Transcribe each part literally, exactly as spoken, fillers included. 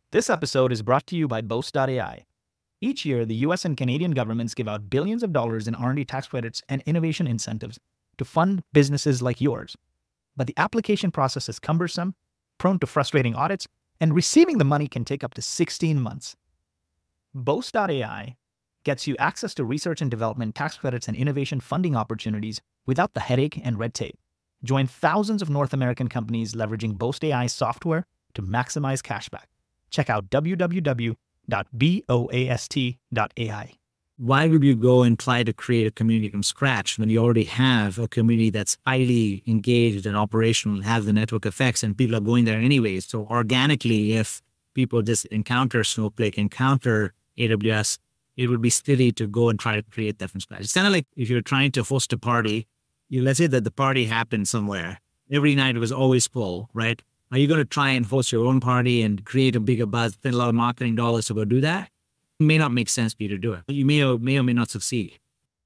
This episode is brought to you by Boast dot A I. Each year, the U S and Canadian governments give out billions of dollars in R and D tax credits and innovation incentives to fund businesses like yours. But the application process is cumbersome, prone to frustrating audits, and receiving the money can take up to sixteen months. Boast dot A I gets you access to research and development tax credits and innovation funding opportunities without the headache and red tape. Join thousands of North American companies leveraging Boast dot A I software to maximize cashback. Check out w w w dot boast dot A I. Why would you go and try to create a community from scratch when you already have a community that's highly engaged and operational and has the network effects and people are going there anyways? So organically, if people just encounter Snowflake, encounter A W S, it would be silly to go and try to create that from scratch. It's kind of like if you're trying to host a party, you, let's say that the party happened somewhere. Every night it was always full, right? Are you going to try and host your own party and create a bigger buzz, spend a lot of marketing dollars to go do that? It may not make sense for you to do it. You may or may or may not succeed.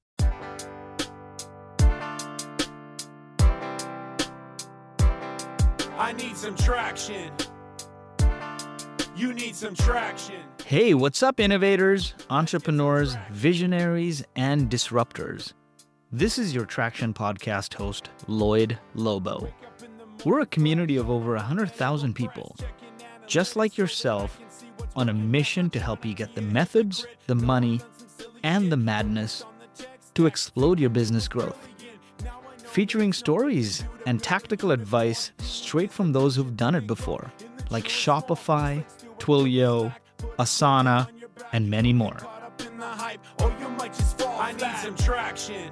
I need some traction. You need some traction. Hey, what's up, innovators, entrepreneurs, visionaries, and disruptors? This is your Traction Podcast host, Lloyd Lobo. We're a community of over one hundred thousand people, just like yourself, on a mission to help you get the methods, the money, and the madness to explode your business growth. Featuring stories and tactical advice straight from those who've done it before, like Shopify, Twilio, Asana, and many more. I need some traction.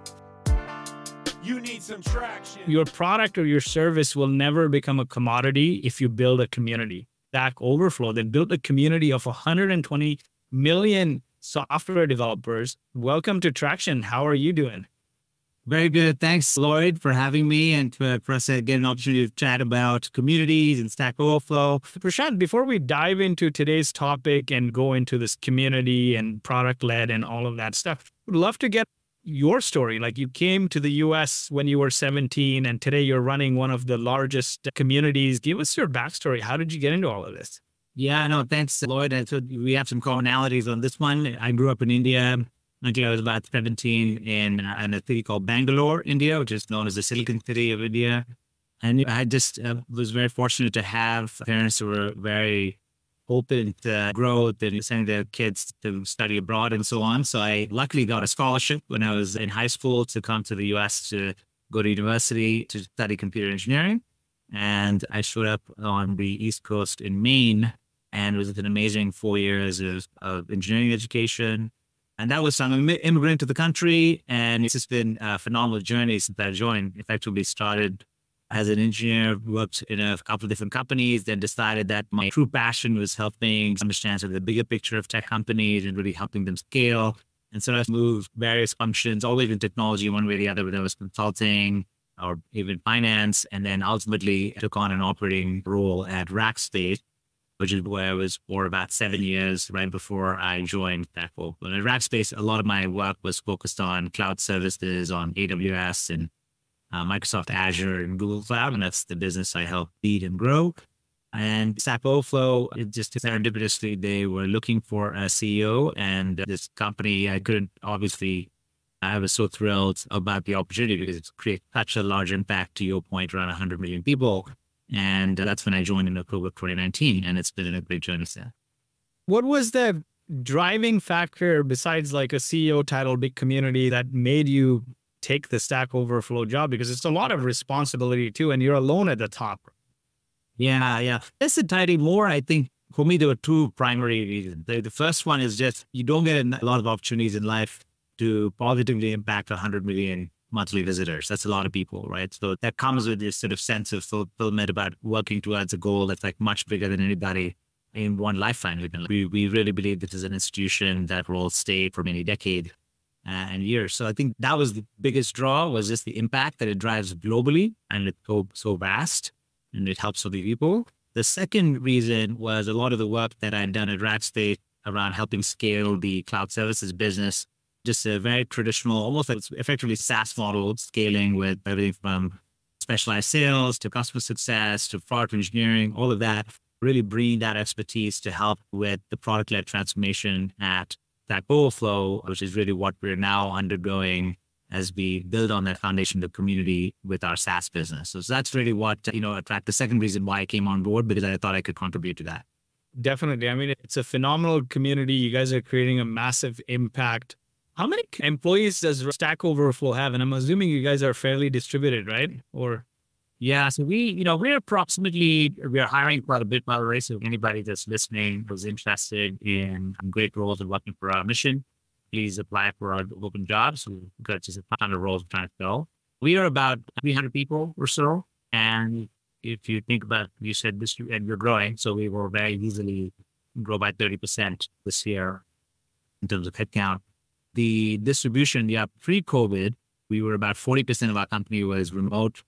You need some traction. Your product or your service will never become a commodity if you build a community. Stack Overflow, they built a community of one hundred twenty million software developers. Welcome to Traction. How are you doing? Very good. Thanks, Lloyd, for having me and to, for us to get an opportunity to chat about communities and Stack Overflow. Prashant, before we dive into today's topic and go into this community and product-led and all of that stuff, would love to get your story. Like, you came to the U S when you were seventeen and today you're running one of the largest communities. Give us your backstory. How did you get into all of this? Yeah, no, thanks, Lloyd. And so we have some commonalities on this one. I grew up in India until I was about seventeen in, uh, in a city called Bangalore, India, which is known as the Silicon City of India. And I just uh, was very fortunate to have parents who were very open to growth and sending their kids to study abroad and so on. So I luckily got a scholarship when I was in high school to come to the U S to go to university to study computer engineering. And I showed up on the East Coast in Maine, and it was an amazing four years of, of engineering education. And that was I'm an immigrant to the country, and it's just been a phenomenal journey since I joined. Effectively started as an engineer, worked in a couple of different companies, then decided that my true passion was helping understand sort of the bigger picture of tech companies and really helping them scale. And so I moved various functions, always in technology one way or the other, whether it was consulting or even finance, and then ultimately took on an operating role at Rackspace, which is where I was for about seven years right before I joined Stackful. But at Rackspace, a lot of my work was focused on cloud services, on A W S and uh, Microsoft Azure and Google Cloud, and that's the business I helped lead and grow. And Stack Overflow, it just serendipitously, they were looking for a C E O, and this company, I couldn't obviously, I was so thrilled about the opportunity because it creates such a large impact, to your point, around one hundred million people. And that's when I joined in October twenty nineteen, and it's been a great journey since. What was the driving factor besides like a C E O title, big community, that made you take the Stack Overflow job? Because it's a lot of responsibility too, and you're alone at the top. Yeah, yeah. That's entirely more, I think, for me, there were two primary reasons. The, the first one is just you don't get a lot of opportunities in life to positively impact one hundred million monthly visitors. That's a lot of people, right? So that comes with this sort of sense of fulfillment about working towards a goal that's like much bigger than anybody in one lifetime. We, we really believe this is an institution that will stay for many decades uh, and years. So I think that was the biggest draw, was just the impact that it drives globally, and it's so, so vast, and it helps so many people. The second reason was a lot of the work that I'd done at Rackspace around helping scale the cloud services business, just a very traditional, almost like effectively SaaS model, scaling with everything from specialized sales to customer success to product engineering, all of that. really bringing that expertise to help with the product-led transformation at Stack Overflow, which is really what we're now undergoing as we build on that foundation of the community with our SaaS business. So, so that's really what, you know, attract the second reason why I came on board, because I thought I could contribute to that. Definitely. I mean, it's a phenomenal community. You guys are creating a massive impact. How many employees does Stack Overflow have? And I'm assuming you guys are fairly distributed, right? Or Yeah, so we, you know, we're approximately, we are hiring quite a bit, by the way. So anybody that's listening who's interested in great roles and working for our mission, please apply for our open jobs. We've got just a ton of roles we're trying to fill. We are about three hundred people or so. And if you think about, you said this, and you're growing, so we will very easily grow by thirty percent this year in terms of headcount. The distribution, yeah, pre-COVID, we were about forty percent of our company was remote.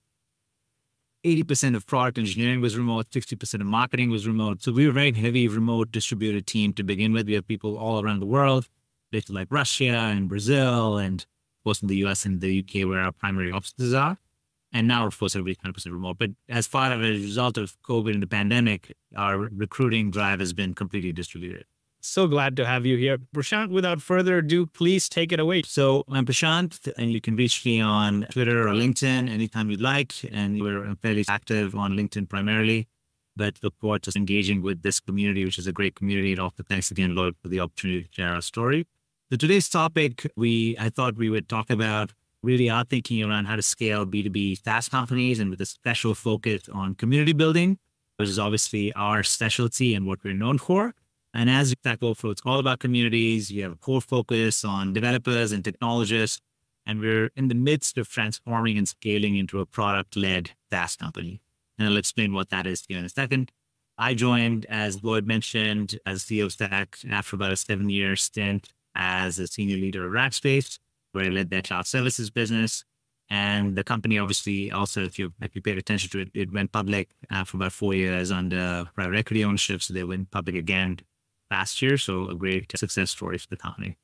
eighty percent of product engineering was remote, sixty percent of marketing was remote. So we were a very heavy remote distributed team to begin with. We have people all around the world, places like Russia and Brazil, and of course in the U S and the U K where our primary offices are. And now, of course, everybody's one hundred percent remote. But as far as a result of COVID and the pandemic, our recruiting drive has been completely distributed. so glad to have you here. Prashant, without further ado, please take it away. So I'm Prashant, and you can reach me on Twitter or LinkedIn anytime you'd like. And we're fairly active on LinkedIn primarily, but look forward to engaging with this community, which is a great community. And also thanks again, Lloyd, for the opportunity to share our story. So today's topic, we I thought we would talk about really our thinking around how to scale B two B SaaS companies, and with a special focus on community building, which is obviously our specialty and what we're known for. And as Stack Overflow, it's all about communities. You have a core focus on developers and technologists, and we're in the midst of transforming and scaling into a product-led SaaS company. And I'll explain what that is here in a second. I joined, as Lloyd mentioned, as C E O of Stack after about a seven-year stint as a senior leader of Rackspace, where I led their cloud services business. And the company, obviously, also, if you if you paid attention to it, it went public uh, for about four years under private equity ownership. So they went public again last year. So a great success story for the company.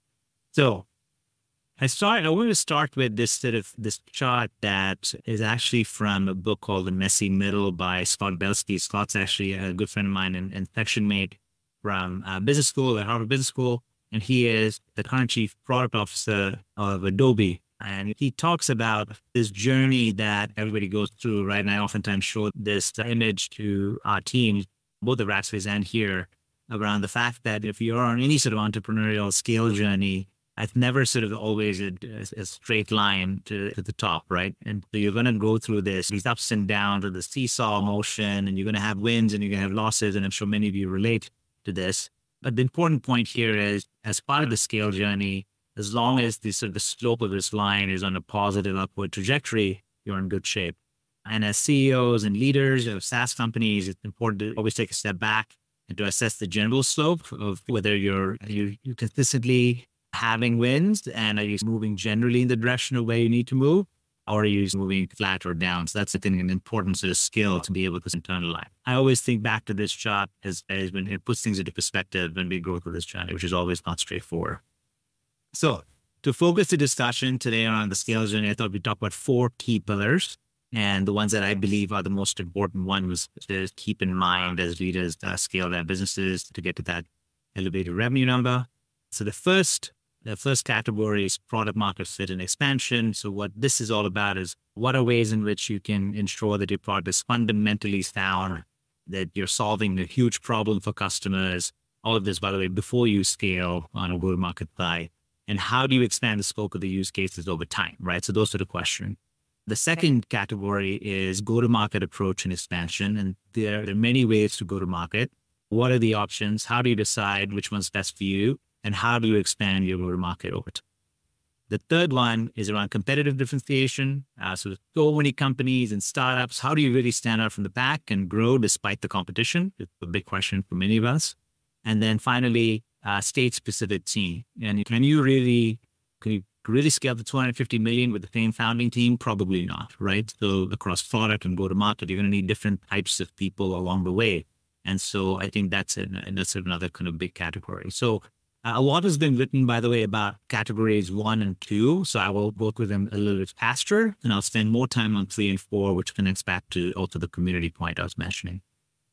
So I start. I want to start with this sort of this chart that is actually from a book called The Messy Middle by Scott Belsky. Scott's actually a good friend of mine and, and section mate from uh, business school at Harvard Business School. And he is the current chief product officer of Adobe. And he talks about this journey that everybody goes through, right? And I oftentimes show this image to our teams, both at Rackspace and here, around the fact that if you're on any sort of entrepreneurial scale journey, it's never sort of always a, a straight line to, to the top, right? And so you're going to go through this, these ups and downs of the seesaw motion, and you're going to have wins and you're going to have losses. And I'm sure many of you relate to this. But the important point here is, as part of the scale journey, as long as the sort of the slope of this line is on a positive upward trajectory, you're in good shape. And as C E Os and leaders of SaaS companies, it's important to always take a step back and to assess the general slope of whether you're you you consistently having wins, and are you moving generally in the direction of where you need to move, or are you moving flat or down? So that's, I think, an important sort of skill to be able to internalize. I always think back to this chart as, as when it puts things into perspective when we go through this journey, which is always not straightforward. So to focus the discussion today on the scale journey, I thought we'd talk about four key pillars. And the ones that I believe are the most important ones to keep in mind as leaders uh, scale their businesses to get to that elevated revenue number. So the first The first category is product market fit and expansion. So what this is all about is what are ways in which you can ensure that your product is fundamentally sound, that you're solving a huge problem for customers. All of this, by the way, before you scale on a go-to-market side. And how do you expand the scope of the use cases over time, right? So those are the questions. The second category is go-to-market approach and expansion. And there, there are many ways to go to market. What are the options? How do you decide which one's best for you? And how do you expand your go-to-market over time? The third one is around competitive differentiation. Uh, so there's so many companies and startups. How do you really stand out from the back and grow despite the competition? It's a big question for many of us. And then finally, uh, state-specific team. And can you really, can you really scale to two hundred fifty million with the same founding team? Probably not, right? So across product and go-to-market, you're going to need different types of people along the way. And so I think that's, an, and that's another kind of big category. So Uh, a lot has been written, by the way, about categories one and two. So I will work with them a little bit faster, and I'll spend more time on three and four, which connects back to also the community point I was mentioning.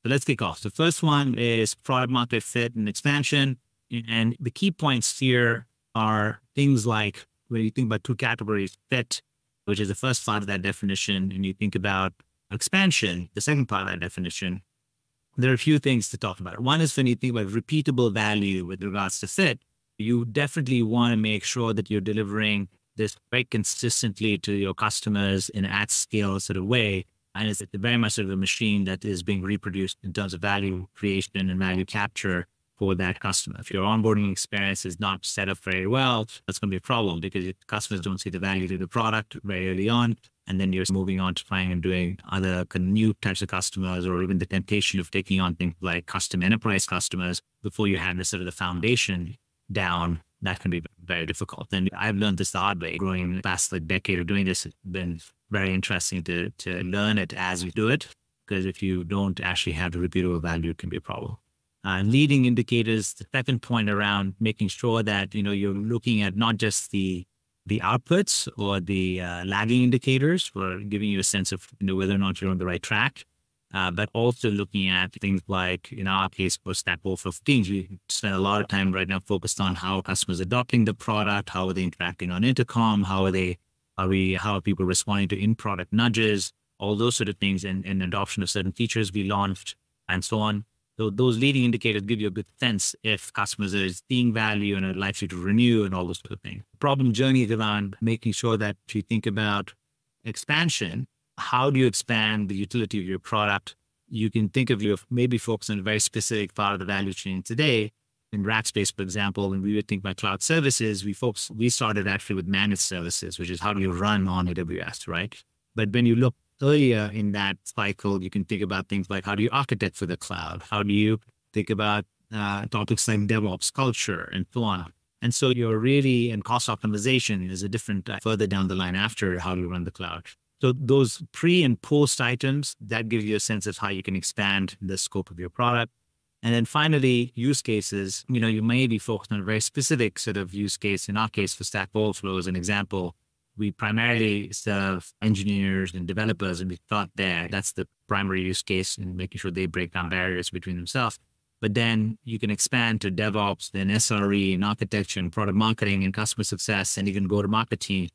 So let's kick off. The first one is product market fit and expansion. And the key points here are things like when you think about two categories, fit, which is the first part of that definition, and you think about expansion, the second part of that definition, there are a few things to talk about. One is when you think about repeatable value with regards to fit, you definitely want to make sure that you're delivering this very consistently to your customers in an at scale sort of way. And it's very much sort of a machine that is being reproduced in terms of value creation and value capture for that customer. If your onboarding experience is not set up very well, that's going to be a problem because if customers don't see the value to the product very early on, and then you're moving on to trying and doing other kind of new types of customers, or even the temptation of taking on things like custom enterprise customers before you have the sort of the foundation down, that can be very difficult. And I've learned this the hard way. Growing past the decade of doing this, it's been very interesting to to learn it as we do it, because if you don't actually have the repeatable value, it can be a problem. Uh, leading indicators, the second point around making sure that, you know, you're looking at not just the the outputs or the uh, lagging indicators for giving you a sense of, you know, whether or not you're on the right track, uh, but also looking at things like, in our case, for Stack Overflow for Teams, we spend a lot of time right now focused on how customers are adopting the product, how are they interacting on intercom, how are they, are we, how are people responding to in-product nudges, all those sort of things, and, and adoption of certain features we launched, and so on. So those leading indicators give you a good sense if customers are seeing value and are likely to renew and all those sort of things. The problem journey is around making sure that if you think about expansion, how do you expand the utility of your product? You can think of you maybe focus on a very specific part of the value chain today. In Rackspace, for example, when we would think about cloud services, we folks we started actually with managed services, which is how do you run on A W S, right? But when you look earlier in that cycle, you can think about things like how do you architect for the cloud? How do you think about uh, topics like DevOps culture and so on? And so you're really, and cost optimization is a different uh, further down the line after how do you run the cloud. So those pre and post items, that gives you a sense of how you can expand the scope of your product. And then finally, use cases, you know, you may be focused on a very specific sort of use case. In our case, for Stack Overflow as an example, we primarily serve engineers and developers, and we thought there that's the primary use case in making sure they break down barriers between themselves. But then you can expand to DevOps, then S R E and architecture and product marketing and customer success, and even go-to-market team.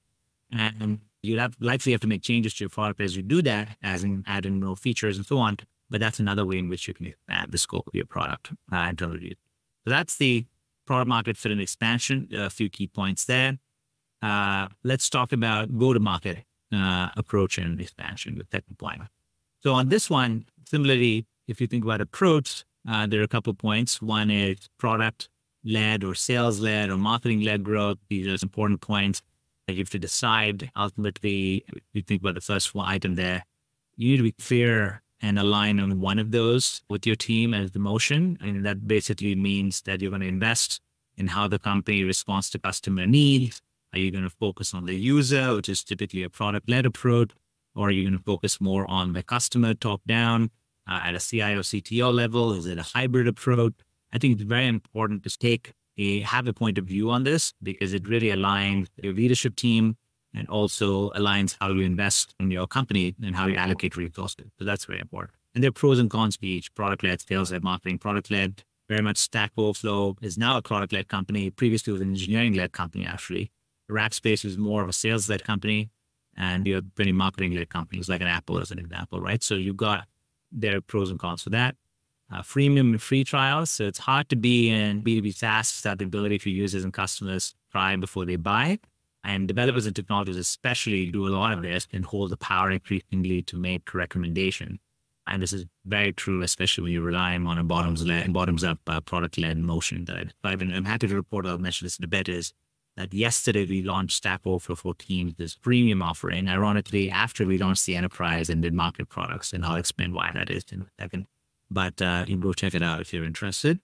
And you'd have likely have to make changes to your product as you do that, as in add in more features and so on. But that's another way in which you can expand the scope of your product uh, internally. So that's the product market fit and expansion. A few key points there. Uh, let's talk about go-to-market uh, approach and expansion with tech deployment. So on this one, similarly, if you think about approach, uh, there are a couple of points. One is product-led or sales-led or marketing-led growth. These are important points that you have to decide. Ultimately, if you think about the first one item there, you need to be clear and align on one of those with your team as the motion. And that basically means that you're going to invest in how the company responds to customer needs. Are you going to focus on the user, which is typically a product-led approach, or are you going to focus more on the customer top-down uh, at a C I O, C T O level? Is it a hybrid approach? I think it's very important to take a have a point of view on this because it really aligns your leadership team and also aligns how you invest in your company and how you allocate resources. So that's very important. And there are pros and cons to each: product-led, sales-led, marketing, product-led. Very much Stack Overflow is now a product-led company. Previously, it was an engineering-led company, actually. Rackspace is more of a sales-led company, and you're pretty marketing-led companies like an Apple as an example, right? So you've got their pros and cons for that. Uh, freemium and free trials. So it's hard to be in B two B SaaS without the ability for users and customers try before they buy. And developers and technologists especially do a lot of this and hold the power increasingly to make recommendation. And this is very true, especially when you're relying on a bottoms-led, bottoms-up uh, product-led motion. That I've been, I'm happy to report, I'll mention this in a bit, is that yesterday we launched Stack Overflow for Teams, this premium offering, ironically, after we launched the enterprise and mid-market products. And I'll explain why that is in a second. But uh, you can go check it out if you're interested.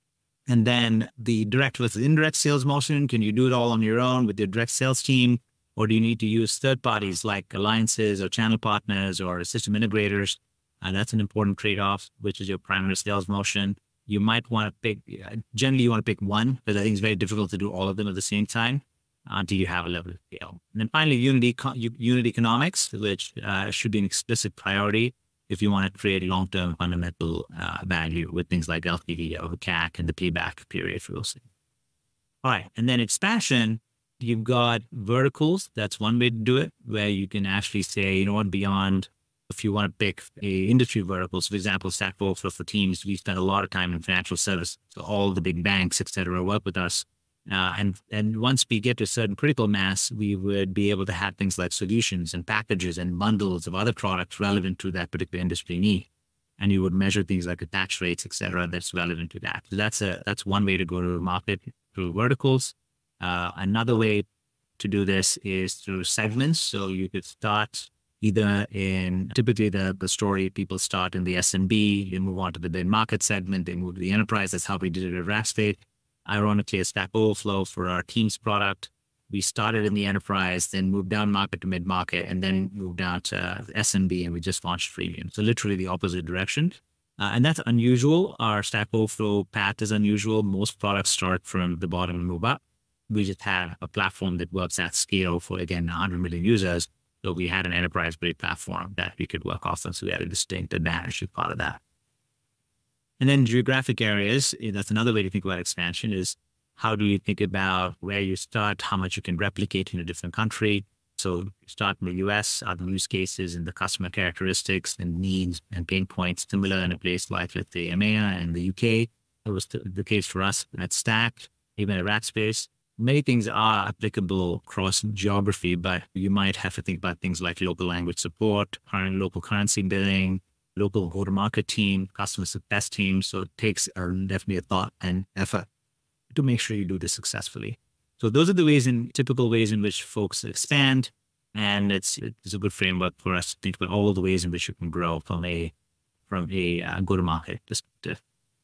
And then the direct versus indirect sales motion. Can you do it all on your own with your direct sales team? Or do you need to use third parties like alliances or channel partners or system integrators? And that's an important trade-off, which is your primary sales motion. You might want to pick, generally you want to pick one, because I think it's very difficult to do all of them at the same time until you have a level of scale. And then finally, unity, unit economics, which uh, should be an explicit priority. if you want to create long-term fundamental uh, value with things like L T V over C A C and the payback period for those things. All right. And then expansion, you've got verticals. That's one way to do it, where you can actually say, you know what, beyond, if you want to pick a industry verticals, for example, Stack Overflow for Teams, we spend a lot of time in financial service. So all the big banks, et cetera, work with us. Uh, and, and once we get to a certain critical mass, we would be able to have things like solutions and packages and bundles of other products relevant to that particular industry need. And you would measure things like attach rates, et cetera, that's relevant to that. So that's a, that's one way to go to market, through verticals. Uh, another way to do this is through segments. So you could start either in, typically the, the story, people start in the S M B, they move on to the mid-market segment, they move to the enterprise. That's how we did it at Rackspace. Ironically, at Stack Overflow for our Teams product, we started in the enterprise, then moved down market to mid-market, and then moved down to uh, S M B, and we just launched freemium. So literally the opposite direction. Uh, and that's unusual. Our Stack Overflow path is unusual. Most products start from the bottom and move up. We just had a platform that works at scale for, again, one hundred million users. So we had an enterprise-grade platform that we could work off of. So we had a distinct advantage as part of that. And then geographic areas, that's another way to think about expansion, is how do you think about where you start, how much you can replicate in a different country. So you start in the U S, other use cases and the customer characteristics and needs and pain points similar in a place like, let's say, EMEA and the U K. That was the, the case for us at Stack, even at Rackspace. Many things are applicable across geography, but you might have to think about things like local language support, current local currency billing, local go-to-market team, customer success team. So it takes uh, definitely a thought and effort to make sure you do this successfully. So those are the ways, in typical ways in which folks expand. And it's it's a good framework for us to think about all of the ways in which you can grow from a, from a uh, go-to-market perspective.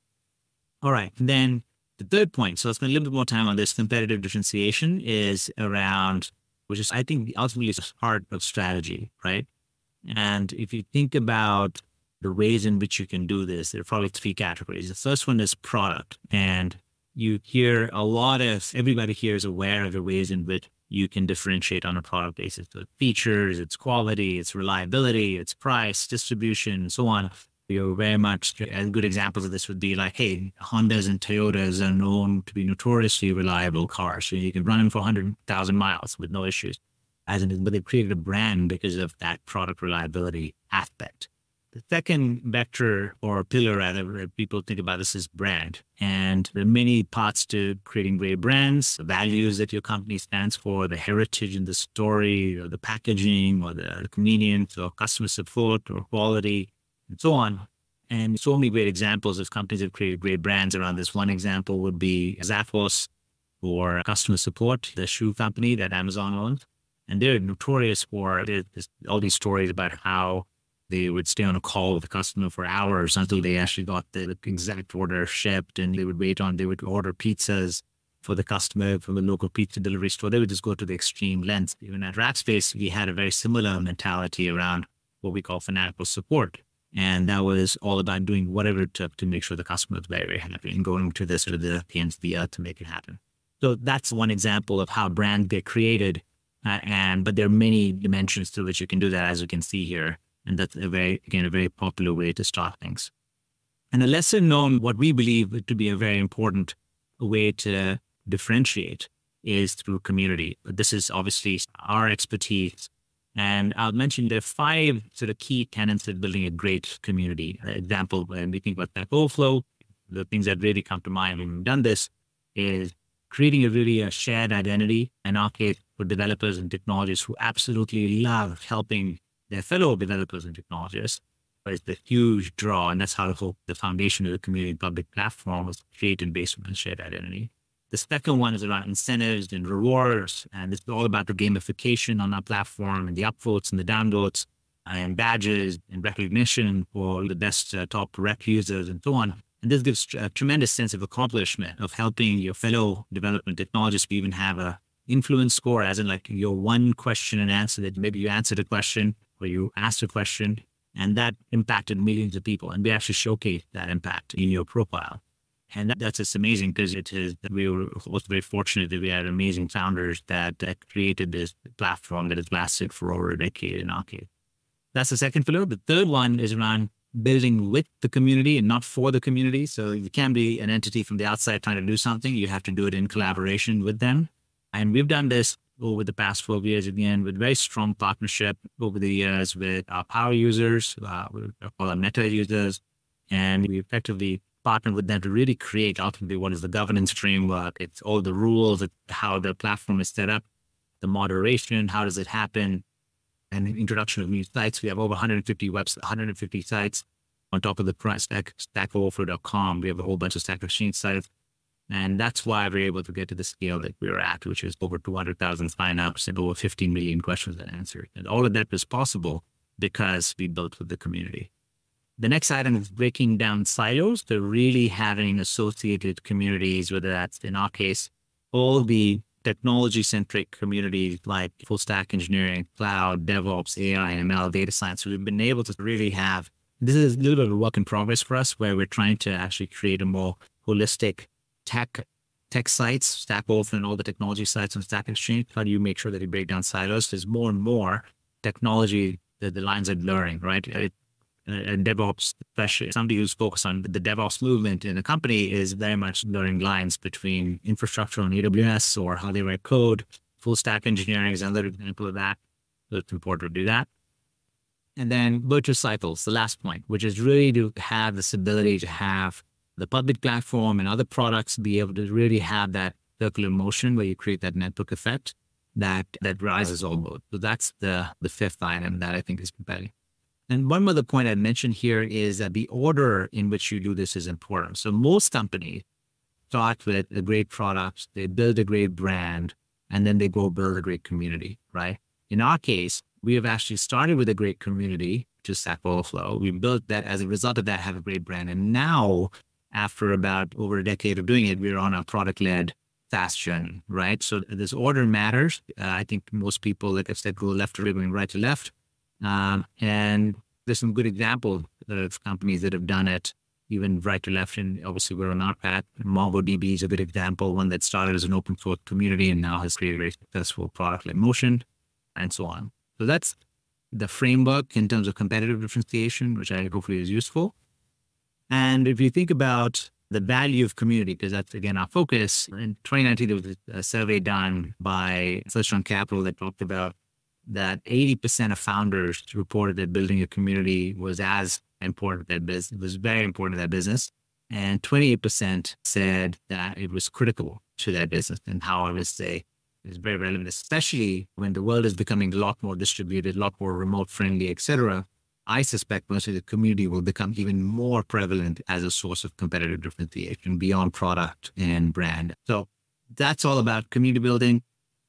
All right. And then the third point, so I'll spend a little bit more time on this, competitive differentiation is around, which is, I think, ultimately is the heart of strategy, right? And if you think about the ways in which you can do this, there are probably three categories. The first one is product. And you hear a lot of, everybody here is aware of the ways in which you can differentiate on a product basis. So it's features, it's quality, it's reliability, it's price, distribution, and so on. You're very much, and good examples of this would be like, hey, Hondas and Toyotas are known to be notoriously reliable cars. So you can run them for one hundred thousand miles with no issues. As in, but they created a brand because of that product reliability aspect. The second vector or pillar, rather, people think about this as brand. And there are many parts to creating great brands, the values that your company stands for, the heritage and the story, or the packaging, or the convenience, or customer support, or quality, and so on. And so many great examples of companies that have created great brands around this. One example would be Zappos for customer support, the shoe company that Amazon owns. And they're notorious for there's all these stories about how they would stay on a call with the customer for hours until they actually got the exact order shipped, and they would wait on, they would order pizzas for the customer from a local pizza delivery store. They would just go to the extreme lengths. Even at Rackspace, we had a very similar mentality around what we call fanatical support. And that was all about doing whatever it took to make sure the customer was very, very happy and going to the sort of the ends of the earth to make it happen. So that's one example of how brands get created. Uh, and, but there are many dimensions through which you can do that, as you can see here. And that's a very, again, a very popular way to start things. And a lesser known, what we believe to be a very important way to differentiate is through community. But this is obviously our expertise. And I'll mention there are five sort of key tenets of building a great community. An example, when we think about Stack Overflow, the things that really come to mind when we've done this is creating a really a shared identity, in our case, for developers and technologists who absolutely love helping their fellow developers and technologists. But it's a huge draw, and that's how the whole, the foundation of the community public platform was created based on shared identity. The second one is around incentives and rewards, and it's all about the gamification on our platform and the upvotes and the downvotes and badges and recognition for the best uh, top rec users and so on. And this gives a tremendous sense of accomplishment of helping your fellow development technologists. We even have a influence score, as in like your one question and answer, that maybe you answered a question or you asked a question, and that impacted millions of people. And we actually showcase that impact in your profile. And that, that's just amazing, because it is, we were also very fortunate that we had amazing founders that, that created this platform that has lasted for over a decade in our case. that's the second pillar. The third one is around building with the community and not for the community. So you can't be an entity from the outside trying to do something. You have to do it in collaboration with them. And we've done this over the past twelve years, again, with very strong partnership over the years with our power users, uh, all our Meta users. And we effectively partner with them to really create ultimately what is the governance framework. It's all the rules, how the platform is set up, the moderation, how does it happen, and the introduction of new sites. We have over one hundred fifty websites, one hundred fifty sites on top of the Stack, stack overflow dot com. We have a whole bunch of Stack Exchange sites. And that's why we're able to get to the scale that we're at, which is over two hundred thousand signups and over fifteen million questions and answered. And all of that is possible because we built with the community. The next item is breaking down silos. So really having associated communities, whether that's in our case, all the technology-centric communities like full stack engineering, cloud, DevOps, A I, M L, data science. So we've been able to really have, this is a little bit of a work in progress for us, where we're trying to actually create a more holistic tech tech sites, Stack Overflow and all the technology sites on Stack Exchange. How do you make sure that you break down silos? There's more and more technology that the lines are blurring, right? It, and DevOps, especially somebody who's focused on the DevOps movement in a company, is very much blurring lines between infrastructure on A W S or how they write code. Full stack engineering is another example of that. So it's important to do that. And then virtuous cycles, the last point, which is really to have this ability to have the public platform and other products be able to really have that circular motion where you create that network effect that that rises all boats. So that's the the fifth item that I think is compelling. And one other point I'd mention here is that the order in which you do this is important. So most companies start with a great product, they build a great brand, and then they go build a great community, right? In our case, we have actually started with a great community, which is Stack Overflow. We built that, as a result of that, have a great brand. And now, after about over a decade of doing it, we're on a product-led SaaS journey, right? So this order matters. Uh, I think most people, like I said, go left to right, going right to left. Um, and there's some good examples of companies that have done it, even right to left. And obviously we're on our path. MongoDB is a good example, one that started as an open source community and now has created a very successful product like Motion and so on. So that's the framework in terms of competitive differentiation, which I hopefully is useful. And if you think about the value of community, because that's again our focus, in twenty nineteen, there was a survey done by Search Capital that talked about that eighty percent of founders reported that building a community was as important to their business, it was very important to their business. And twenty-eight percent said that it was critical to their business. And how I would say is very relevant, especially when the world is becoming a lot more distributed, a lot more remote friendly, et cetera. I suspect most of the community will become even more prevalent as a source of competitive differentiation beyond product and brand. So that's all about community building.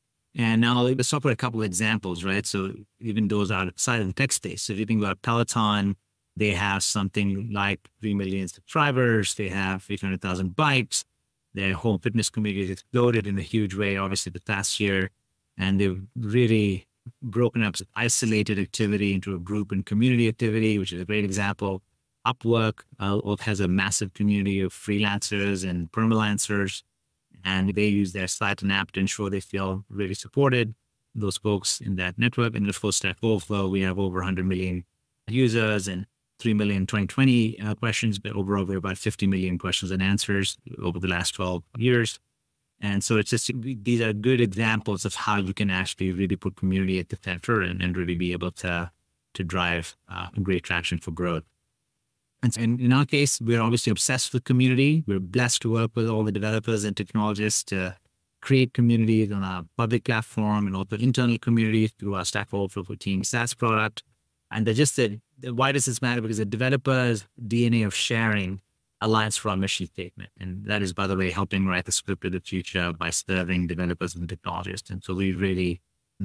And now let's talk about a couple of examples, right? So even those outside of the tech space. So if you think about Peloton, they have something like three million subscribers. They have eight hundred thousand bikes. Their home fitness community has exploded in a huge way, obviously, the past year. And they've really broken up isolated activity into a group and community activity, which is a great example. Upwork uh, has a massive community of freelancers and permalancers, and they use their site and app to ensure they feel really supported, those folks in that network. And of course, Stack Overflow, we have over one hundred million users and three million twenty twenty uh, questions, but overall, we have about fifty million questions and answers over the last twelve years. And so it's just, these are good examples of how you can actually really put community at the center and, and really be able to, to drive uh, great traction for growth. And so in, in our case, we're obviously obsessed with community. We're blessed to work with all the developers and technologists to create communities on our public platform and also internal communities through our Stack Overflow for Teams SaaS product. And they're just the, why does this matter? Because the developer's D N A of sharing aligns for our mission statement. And that is, by the way, helping write the script of the future by serving developers and technologists. And so we really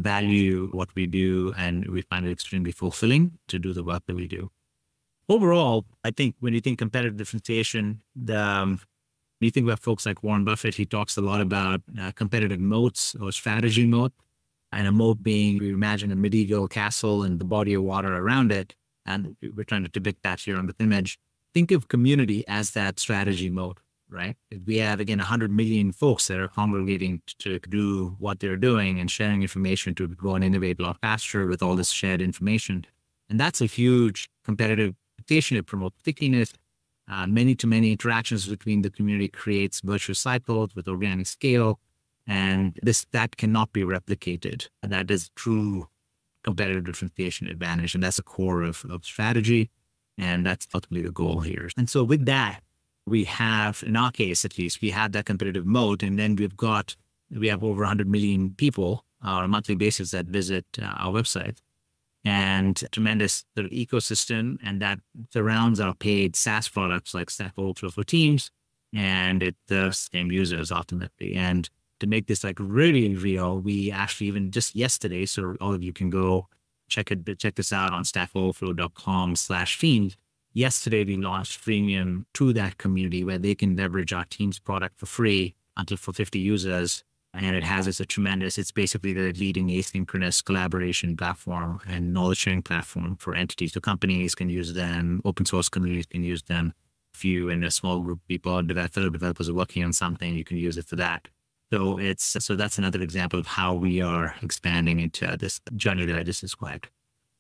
value what we do, and we find it extremely fulfilling to do the work that we do. Overall, I think when you think competitive differentiation, the, um, when you think about folks like Warren Buffett, he talks a lot about uh, competitive moats or strategy moat. And a moat being, we imagine a medieval castle and the body of water around it. And we're trying to depict that here on the image. Think of community as that strategy moat, right? We have, again, one hundred million folks that are congregating to do what they're doing and sharing information to go and innovate a lot faster with all this shared information. And that's a huge competitive differentiation. It promotes stickiness. Uh, many-to-many interactions between the community creates virtuous cycles with organic scale. And this that cannot be replicated. And that is true competitive differentiation advantage. And that's the core of, of strategy. And that's ultimately the goal here. And so with that, we have, in our case at least, we have that competitive moat. And then we've got, we have over one hundred million people on a monthly basis that visit uh, our website. And a tremendous sort of ecosystem, and that surrounds our paid SaaS products like Stack Overflow for Teams, and it the same users ultimately. And to make this like really real, we actually even just yesterday, so all of you can go check it, check this out on stack overflow dot com slash themes. Yesterday, we launched freemium to that community where they can leverage our Teams product for free until for fifty users. And it has this a tremendous, it's basically the leading asynchronous collaboration platform and knowledge sharing platform for entities. So companies can use them, open source communities can use them. If you in a small group of people, developer, developers are working on something, you can use it for that. So it's, so that's another example of how we are expanding into this journey that I just described.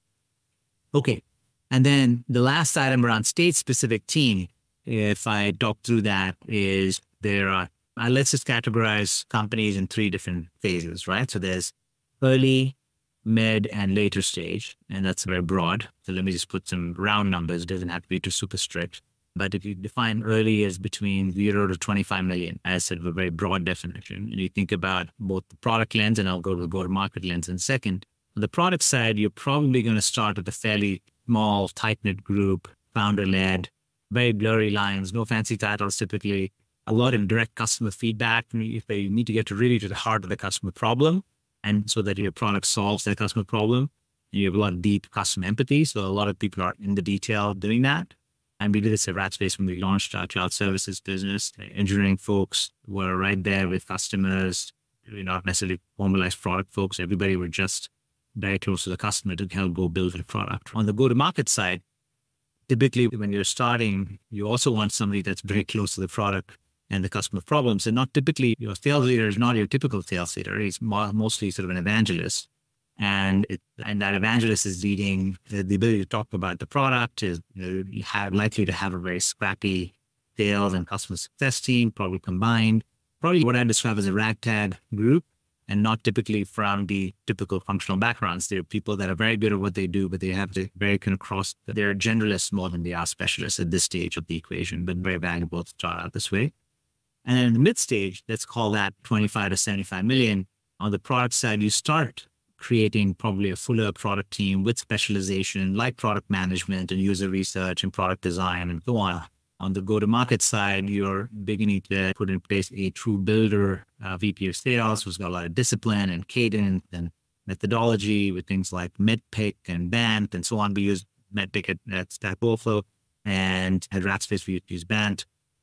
Okay. And then the last item around state specific team, if I talk through that, is there are Uh, let's just categorize companies in three different phases, right? So there's early, mid, and later stage, and that's very broad. So let me just put some round numbers. It doesn't have to be too super strict. But if you define early as between zero to twenty-five million, as sort of a very broad definition, and you think about both the product lens, and I'll go to the go-to-market lens in a second. On the product side, you're probably going to start with a fairly small, tight-knit group, founder-led, very blurry lines, no fancy titles typically. A lot of direct customer feedback. If they need to get to really to the heart of the customer problem, and so that your product solves that customer problem, you have a lot of deep customer empathy. So a lot of people are in the detail doing that. And we did this at Rackspace when we launched our cloud services business. Engineering folks were right there with customers. We're not necessarily formalized product folks. Everybody were just very close to the customer to help go build the product. On the go-to-market side, typically when you're starting, you also want somebody that's very close to the product and the customer problems. And not typically, your sales leader is not your typical sales leader. He's mo- mostly sort of an evangelist. And it, and that evangelist is leading the, the ability to talk about the product, is you know, you have likely to have a very scrappy sales and customer success team, probably combined, probably what I describe as a ragtag group, and not typically from the typical functional backgrounds. They're people that are very good at what they do, but they have to very kind of cross, they're generalists more than they are specialists at this stage of the equation, but very valuable to start out this way. And then in the mid stage, let's call that twenty-five to seventy-five million. On the product side, you start creating probably a fuller product team with specialization like product management and user research and product design and so on. On the go-to-market side, you're beginning to put in place a true builder, uh, V P of sales, who's got a lot of discipline and cadence and methodology with things like MedPick and Bant and so on. We use MedPick at, at Stack Overflow, and at Rackspace, we use Bant.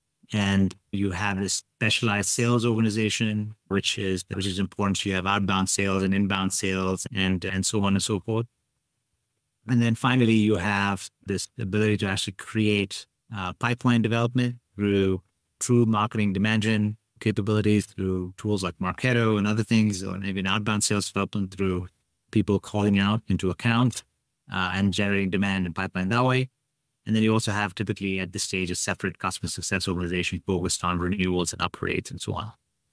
And you have this specialized sales organization, which is which is important. So you have outbound sales and inbound sales and, and so on and so forth. And then finally, you have this ability to actually create uh, pipeline development through true marketing demand gen capabilities, through tools like Marketo and other things, or even outbound sales development through people calling out into accounts uh, and generating demand and pipeline that way. And then you also have typically at this stage a separate customer success organization focused on renewals and upgrades and so on.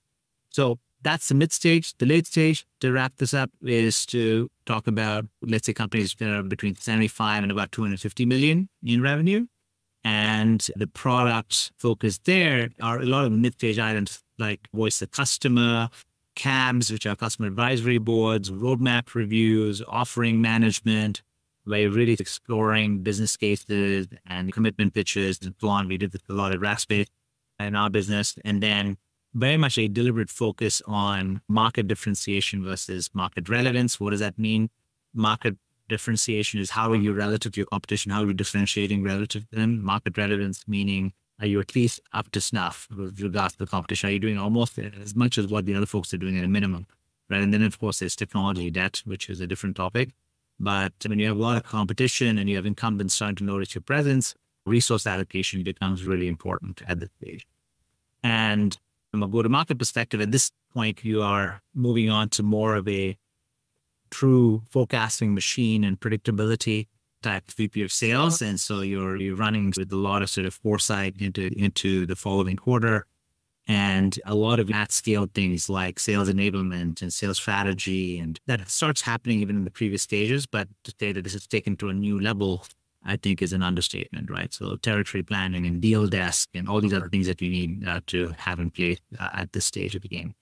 So that's the mid stage. The late stage, to wrap this up, is to talk about, let's say, companies that are between seventy-five and about two hundred fifty million in revenue. And the products focused there are a lot of mid stage items like voice of customer, C A Bs, which are customer advisory boards, roadmap reviews, offering management, where you're really exploring business cases and commitment pitches and so on. We did this a lot at Rackspace in our business. And then very much a deliberate focus on market differentiation versus market relevance. What does that mean? Market differentiation is how are you relative to your competition? How are you differentiating relative to them? Market relevance meaning, are you at least up to snuff with regards to the competition? Are you doing almost as much as what the other folks are doing at a minimum? Right? And then, of course, there's technology debt, which is a different topic. But when you have a lot of competition and you have incumbents starting to notice your presence, resource allocation becomes really important at this stage. And from a go-to-market perspective, at this point, you are moving on to more of a true forecasting machine and predictability. type V P of sales. And so you're, you're running with a lot of sort of foresight into, into the following quarter. And a lot of at scale things like sales enablement and sales strategy. And that starts happening even in the previous stages. But to say that this is taken to a new level, I think is an understatement, right? So territory planning and deal desk and all these other things that you need uh, to have in place uh, at this stage of the game.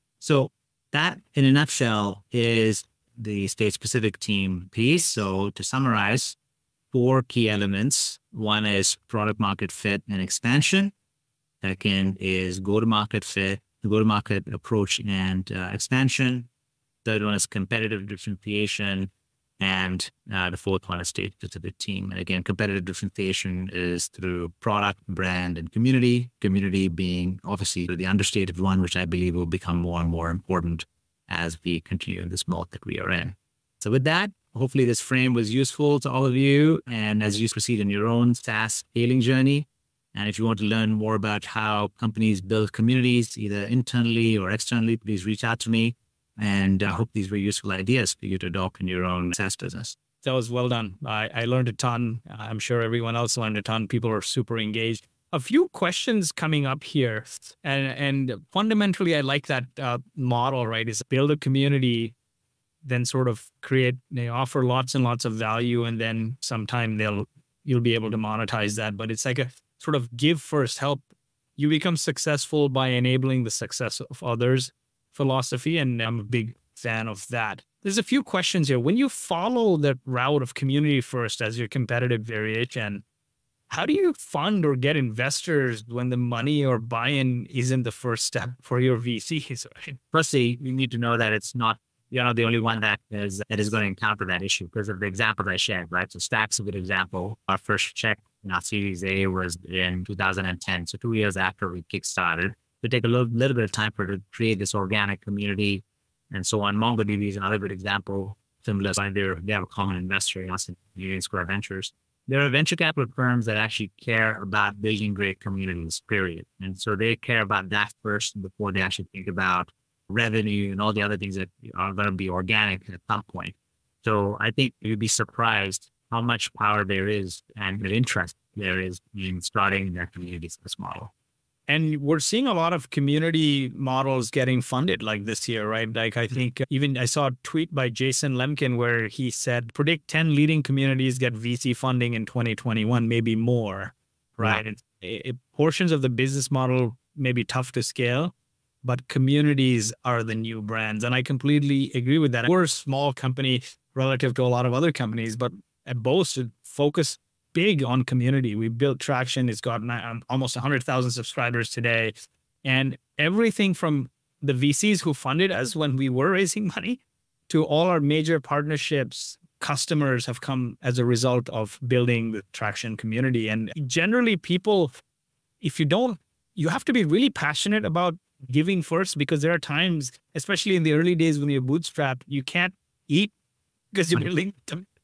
So that in a nutshell is the state specific team piece. So to summarize, four key elements. One is product market fit and expansion. Second is go-to-market fit, the go-to-market approach and uh, expansion. Third one is competitive differentiation. And uh, the fourth one is state-specific team. And again, competitive differentiation is through product, brand, and community. Community being obviously the understated one, which I believe will become more and more important as we continue in this mode that we are in. So with that, hopefully this frame was useful to all of you. And as you proceed in your own SaaS scaling journey, and if you want to learn more about how companies build communities, either internally or externally, please reach out to me. And I hope these were useful ideas for you to adopt in your own SaaS business. That was well done. I, I learned a ton. I'm sure everyone else learned a ton. People are super engaged. A few questions coming up here. And, and fundamentally, I like that uh, model, right? Is build a community, then sort of create, they offer lots and lots of value. And then sometime they'll, you'll be able to monetize that. But it's like a sort of give first, help. You become successful by enabling the success of others philosophy. And I'm a big fan of that. There's a few questions here. When you follow the route of community first as your competitive variation, how do you fund or get investors when the money or buy-in isn't the first step for your V Cs? Right? Firstly, you need to know that it's not, you're not the only one that is, that is going to encounter that issue because of the example that I shared, right? So Stack's a good example. Our first check in our Series A was in two thousand ten. So two years after we kickstarted. It take a little, little bit of time for it to create this organic community and so on. MongoDB is another good example. Similar, they have a common investor in us in Union Square Ventures. There are venture capital firms that actually care about building great communities, period. And so they care about that first before they actually think about revenue and all the other things that are going to be organic at some point. So I think you'd be surprised how much power there is and the interest there is in starting their communities this model. And we're seeing a lot of community models getting funded like this year, right? Like I think even I saw a tweet by Jason Lemkin where he said, predict ten leading communities get V C funding in twenty twenty-one, maybe more, right? Yeah. It, it, portions of the business model may be tough to scale, but communities are the new brands. And I completely agree with that. We're a small company relative to a lot of other companies, but at Boast, focus big on community. We built Traction. It's got um, almost one hundred thousand subscribers today. And everything from the V Cs who funded us when we were raising money to all our major partnerships, customers have come as a result of building the Traction community. And generally people, if you don't, you have to be really passionate about giving first because there are times, especially in the early days when you're bootstrapped, you can't eat because you're building.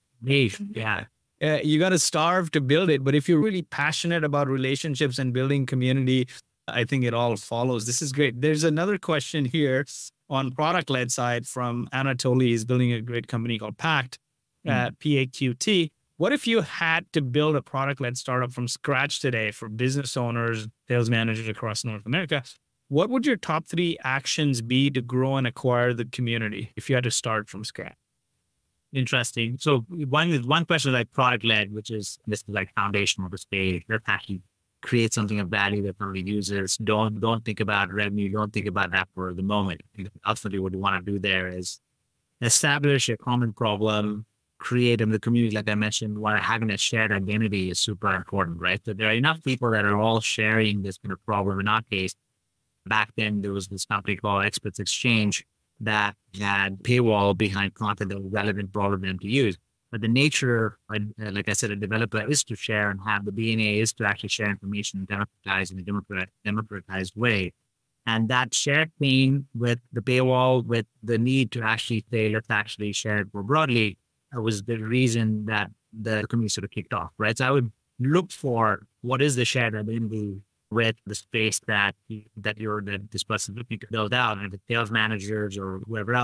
Yeah. Uh, you got to starve to build it. But if you're really passionate about relationships and building community, I think it all follows. This is great. There's another question here on product-led side from Anatoly. He's building a great company called Pact, mm. uh, P A Q T. What if you had to build a product-led startup from scratch today for business owners, sales managers across North America? What would your top three actions be to grow and acquire the community if you had to start from scratch? Interesting. So one one question is like product led, which is this is like foundational to stay. Let's actually create something of value that probably users don't don't think about revenue. Don't think about that for the moment. Ultimately, what you want to do there is establish a common problem, create in the community. Like I mentioned, while having a shared identity is super important, right? So there are enough people that are all sharing this kind of problem. In our case, back then there was this company called Experts Exchange that had paywall behind content that was relevant for all of them to use. But the nature, like I said, a developer is to share and have the D N A is to actually share information and democratize in a democratized way. And that shared pain with the paywall, with the need to actually say, let's actually share it more broadly, was the reason that the community sort of kicked off, right? So I would look for what is the shared identity with the space that that you're that this person looking to build out, and if it's sales managers or whoever else,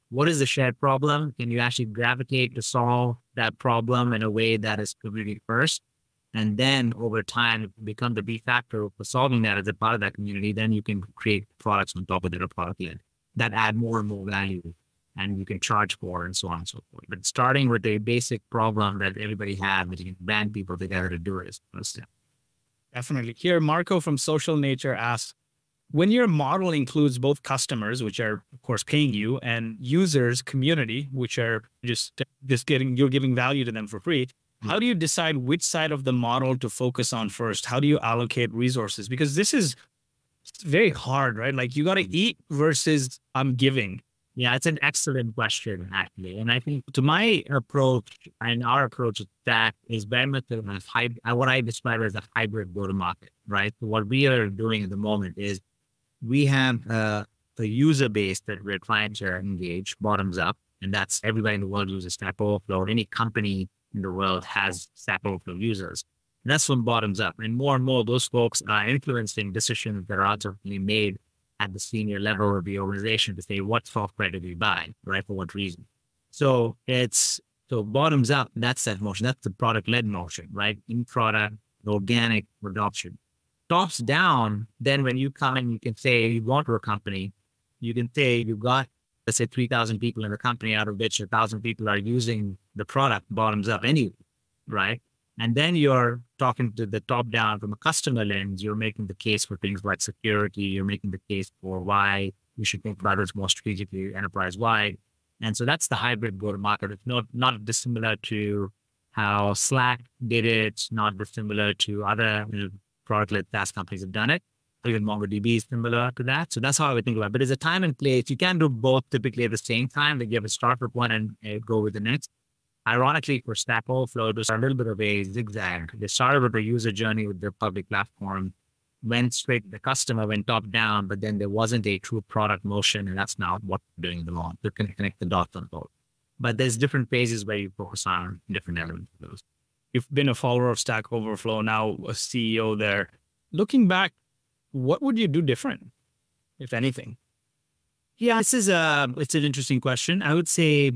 what is the shared problem? Can you actually gravitate to solve that problem in a way that is community first? And then over time, become the de facto for solving that as a part of that community. Then you can create products on top of that, a product led that add more and more value, and you can charge for, and so on and so forth. But starting with a basic problem that everybody has, that you can band people together to do it is the first step. Definitely. Here, Marco from Social Nature asks, when your model includes both customers, which are of course paying you, and users, community, which are just just getting you're giving value to them for free, how do you decide which side of the model to focus on first? How do you allocate resources? Because this is it's very hard, right? Like you got to eat versus I'm giving. Yeah, it's an excellent question, actually. And I think to my approach and our approach to that is very much of a hybrid, what I describe as a hybrid go-to-market, right? So what we are doing at the moment is we have uh, a user base that we're trying to engage bottoms up, and that's everybody in the world uses Stack Overflow. Any company in the world has Stack Overflow users. And that's from bottoms up. And more and more, those folks are influencing decisions that are ultimately made at the senior level of the organization to say, what software do we buy, right? For what reason? So it's, so bottoms up, that's that motion. That's the product-led motion, right? In product, organic adoption. Tops down, then when you come in, you can say you want a company, you can say you've got, let's say three thousand people in the company, out of which one thousand people are using the product bottoms up anyway, right? And then you're talking to the top down from a customer lens, you're making the case for things like security, you're making the case for why you should think about it more strategically enterprise-wide. And so that's the hybrid go-to-market. It's not, not dissimilar to how Slack did it, not dissimilar to other you know, product-led SaaS companies have done it. Even MongoDB is similar to that. So that's how I would think about it. But there's a time and place. You can't do both typically at the same time. Like you have to start with one and uh, go with the next. Ironically, for Stack Overflow, it was a little bit of a zigzag. They started with a user journey with their public platform, went straight to the customer, went top down, but then there wasn't a true product motion. And that's now what we're doing in the launch. They're going to connect the dots on both. But there's different phases where you focus on different elements of those. You've been a follower of Stack Overflow, now a C E O there. Looking back, what would you do different, if anything? Yeah, this is a, it's an interesting question. I would say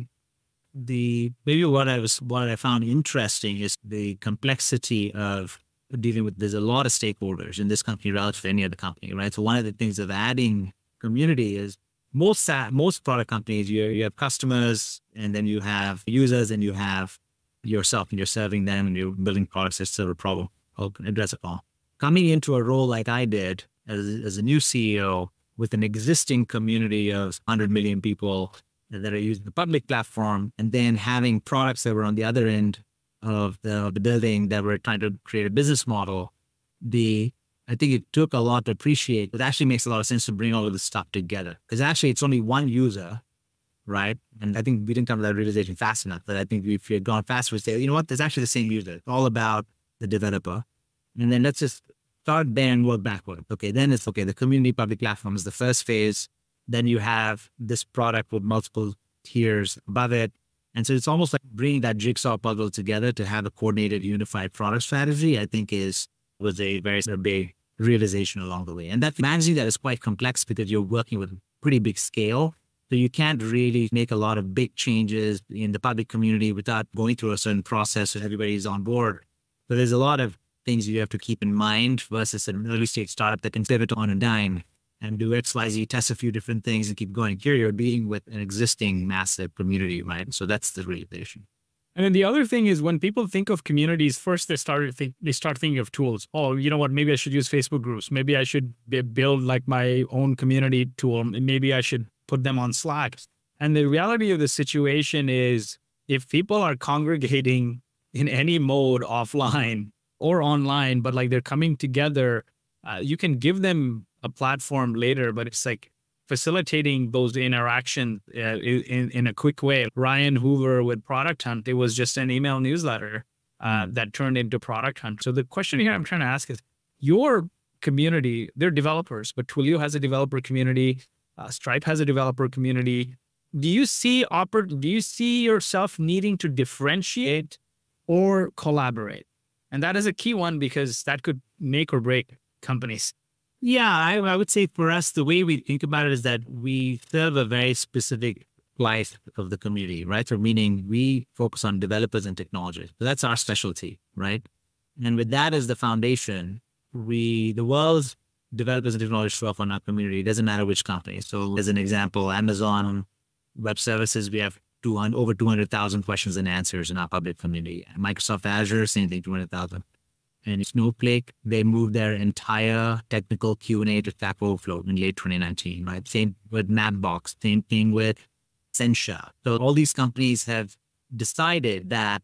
the, maybe what I was, what I found interesting is the complexity of dealing with, there's a lot of stakeholders in this company relative to any other company, right? So one of the things of adding community is most, most product companies, you, you have customers and then you have users and you have yourself and you're serving them and you're building products that serve a problem or address it all. Coming into a role like I did as, as a new C E O with an existing community of one hundred million people that are using the public platform, and then having products that were on the other end of the, of the building that were trying to create a business model, the I think it took a lot to appreciate. It actually makes a lot of sense to bring all of this stuff together because actually it's only one user, right? And I think we didn't come to that realization fast enough. But I think if we had gone faster, we'd say, you know what, there's actually the same user. It's all about the developer. And then let's just start there and work backward. Okay, then it's okay. The community public platform is the first phase. Then you have this product with multiple tiers above it. And so it's almost like bringing that jigsaw puzzle together to have a coordinated, unified product strategy, I think is, was a very sort of big realization along the way. And that managing that is quite complex because you're working with pretty big scale. So you can't really make a lot of big changes in the public community without going through a certain process so everybody's on board. So there's a lot of things you have to keep in mind versus an early stage startup that can pivot on a dime and do X, Y, Z, test a few different things and keep going. Here you're being with an existing massive community, right? So that's the realization. And then the other thing is when people think of communities, first they start think they start thinking of tools. Oh, you know what? Maybe I should use Facebook groups. Maybe I should b- build like my own community tool. Maybe I should put them on Slack. And the reality of the situation is if people are congregating in any mode offline or online, but like they're coming together, uh, you can give them a platform later, but it's like facilitating those interactions uh, in, in a quick way. Ryan Hoover with Product Hunt, it was just an email newsletter uh, that turned into Product Hunt. So the question here I'm trying to ask is, your community, they're developers, but Twilio has a developer community, uh, Stripe has a developer community. Do you see oppor- Do you see yourself needing to differentiate or collaborate? And that is a key one because that could make or break companies. Yeah, I, I would say for us, the way we think about it is that we serve a very specific slice of the community, right? So meaning we focus on developers and technology. So that's our specialty, right? And with that as the foundation, we, the world's developers and technology show up on our community. It doesn't matter which company. So as an example, Amazon Web Services, we have two hundred, over two hundred thousand questions and answers in our public community. Microsoft Azure, same thing, two hundred thousand. And Snowflake, they moved their entire technical Q and A to Stack Overflow in late twenty nineteen, right? Same with Mapbox, same thing with Sentia. So all these companies have decided that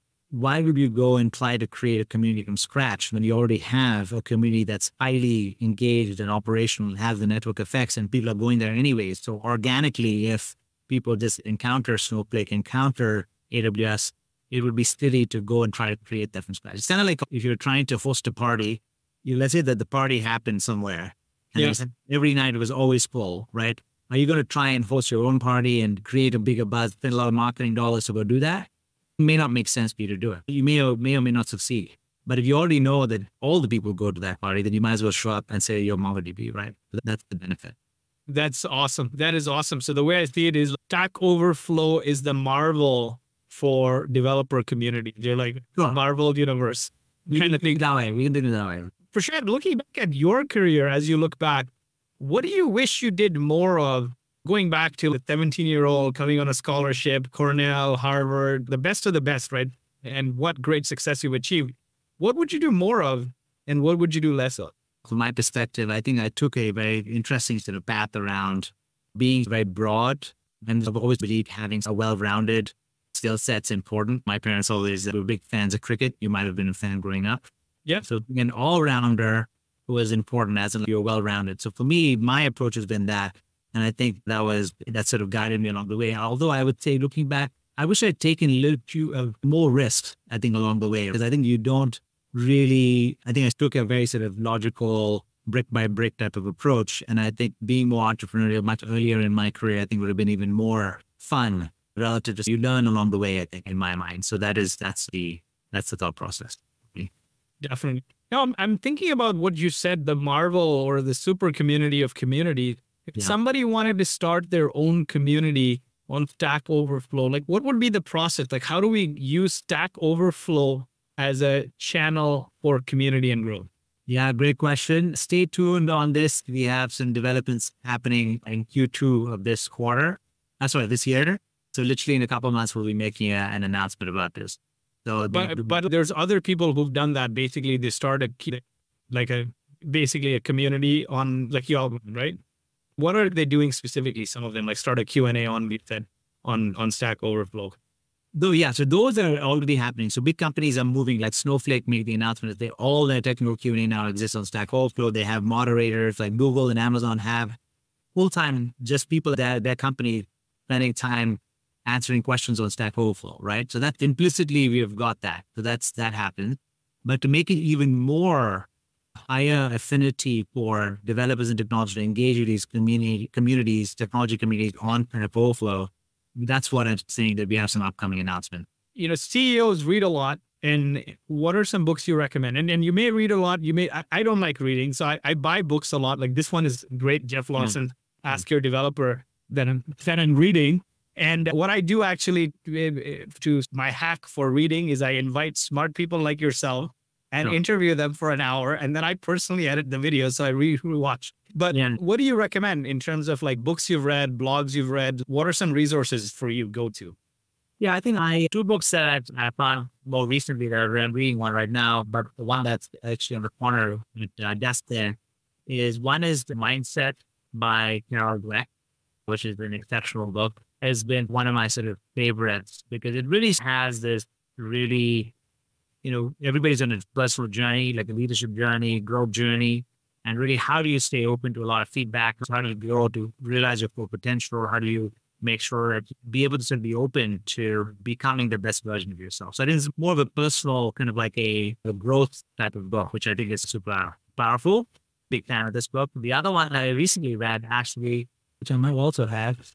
why would you go and try to create a community from scratch when you already have a community that's highly engaged and operational and has the network effects and people are going there anyways. So organically, if people just encounter Snowflake, encounter A W S, it would be silly to go and try to create that from scratch. It's kind of like if you're trying to host a party, you, let's say that the party happened somewhere and Yeah. every night it was always full, right? Are you going to try and host your own party and create a bigger buzz, spend a lot of marketing dollars to go do that? It may not make sense for you to do it. You may or may or may not succeed. But if you already know that all the people go to that party, then you might as well show up and say you're MongoDB, right? That's the benefit. That's awesome. That is awesome. So the way I see it is Stack Overflow is the Marvel for developer community. They're like Sure. Marvel universe. We Kind can of think thing. that way. We can think that way. For sure. Looking back at your career, as you look back, what do you wish you did more of? Going back to the seventeen-year-old coming on a scholarship, Cornell, Harvard, the best of the best, right? And what great success you've achieved. What would you do more of, and what would you do less of? From my perspective, I think I took a very interesting sort of path around being very broad. And I've always believed having a well-rounded skill set's important. My parents always were big fans of cricket. You might have been a fan growing up. Yeah. So being an all-rounder was important as in you're well-rounded. So for me, my approach has been that. And I think that was, that sort of guided me along the way. Although I would say looking back, I wish I'd taken a little few, uh, more risks, I think, along the way. Because I think you don't really, I think I took a very sort of logical brick by brick type of approach. And I think being more entrepreneurial much earlier in my career, I think would have been even more fun relative to you learn along the way, I think, in my mind. So that is, that's the, that's the thought process. Definitely. Now, I'm, I'm thinking about what you said, the Marvel or the super community of community. If Yeah. somebody wanted to start their own community on Stack Overflow, like what would be the process? Like, how do we use Stack Overflow as a channel for community and growth? Yeah, great question. Stay tuned on this. We have some developments happening in Q two of this quarter. Uh, sorry, this year. So literally in a couple of months, we'll be making a, an announcement about this. So, But but there's other people who've done that. Basically, they start a key- like a basically a community on like y'all, right? What are they doing specifically? Some of them like start a Q and A on you said on on Stack Overflow. though, yeah, so those are already happening. So big companies are moving, like Snowflake made the announcement that they all their technical Q and A now exists on Stack Overflow. They have moderators like Google and Amazon have full time, just people that their company spending time answering questions on Stack Overflow, right? So that implicitly we have got that. So that's that happened. But to make it even more higher affinity for developers and technology to engage with these community communities, technology communities on Stack Overflow, that's what I'm saying that we have some upcoming announcement. You know, C E Os read a lot. And what are some books you recommend? And and you may read a lot. You may I, I don't like reading, so I, I buy books a lot. Like this one is great, Jeff Lawson, Ask Your Developer, that I'm that I'm reading. And what I do actually to, to my hack for reading is I invite smart people like yourself and Sure. interview them for an hour, and then I personally edit the video, so I re watch. But Yeah. what do you recommend in terms of like books you've read, blogs you've read? What are some resources for you go to? Yeah, I think I two books that I found more recently that I'm reading one right now, but the one that's actually on the corner of my desk there is one is The Mindset by Carol Dweck, which is an exceptional book. Has been one of my sort of favorites because it really has this really, you know, everybody's on a personal journey, like a leadership journey, growth journey. And really, how do you stay open to a lot of feedback? How do you grow to realize your full potential? How do you make sure that you be able to sort of be open to becoming the best version of yourself? So I think it's more of a personal kind of like a, a growth type of book, which I think is super powerful. Big fan of this book. The other one I recently read, actually, which I might also have,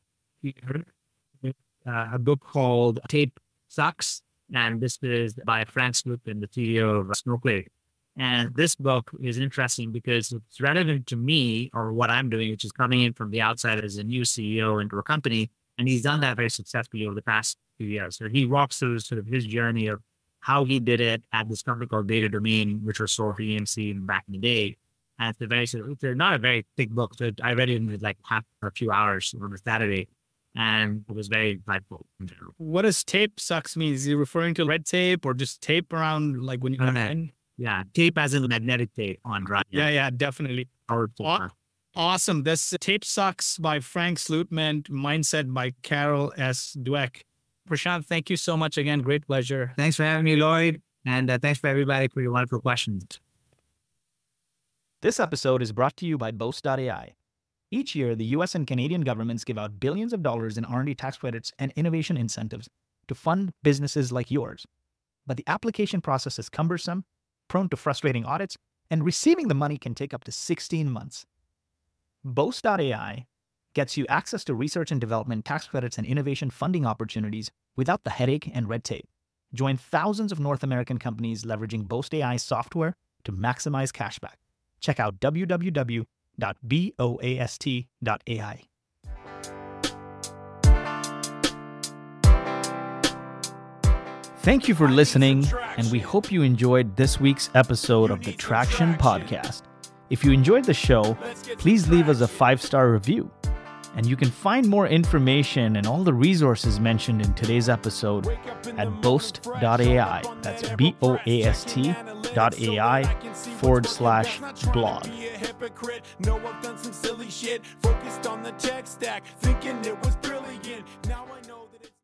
uh, a book called Tape Sucks. And this is by Frank Slootman, the C E O of Snowflake. And this book is interesting because it's relevant to me or what I'm doing, which is coming in from the outside as a new C E O into a company. And he's done that very successfully over the past few years. So he walks through sort of his journey of how he did it at this company called Data Domain, which was sold for E M C back in the day. And it's a very, sort of, it's not a very thick book. So I read it in like half or a few hours on a Saturday. And it was very insightful in general. What does tape sucks mean? Is he referring to red tape or just tape around like when you Okay. Yeah, tape as in the magnetic tape on drive. Yeah, yeah, definitely. Powerful. Aw- Awesome. This Tape Sucks by Frank Slootman, Mindset by Carol S. Dweck. Prashant, thank you so much again. Great pleasure. Thanks for having me, Lloyd. And uh, thanks for everybody for your wonderful questions. This episode is brought to you by Boast dot A I. Each year, the U S and Canadian governments give out billions of dollars in R and D tax credits and innovation incentives to fund businesses like yours. But the application process is cumbersome, prone to frustrating audits, and receiving the money can take up to sixteen months. Boast dot A I gets you access to research and development tax credits and innovation funding opportunities without the headache and red tape. Join thousands of North American companies leveraging Boast A I software to maximize cashback. Check out w w w dot boast dot A I. Thank you for listening, and we hope you enjoyed this week's episode of the Traction Podcast. If you enjoyed the show, please leave us a five-star review. And you can find more information and all the resources mentioned in today's episode at boast dot A I. That's B O A S T dot A I forward slash blog. No, I've done some silly shit, focused on the tech stack, thinking it was brilliant. Now I know that it's